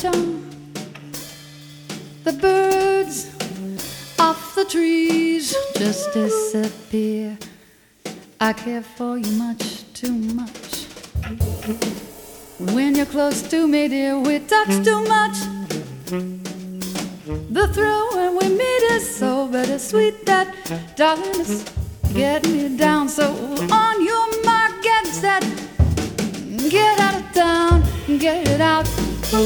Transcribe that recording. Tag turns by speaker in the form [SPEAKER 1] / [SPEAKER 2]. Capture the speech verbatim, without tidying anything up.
[SPEAKER 1] autumn, the birds off the trees just disappear. I care for you much too much. When you're close to me, dear, we touch too much. The thrill when we meet is so bittersweet that, darling, it's getting me down. So on your mark, get set, get out of town, get it out.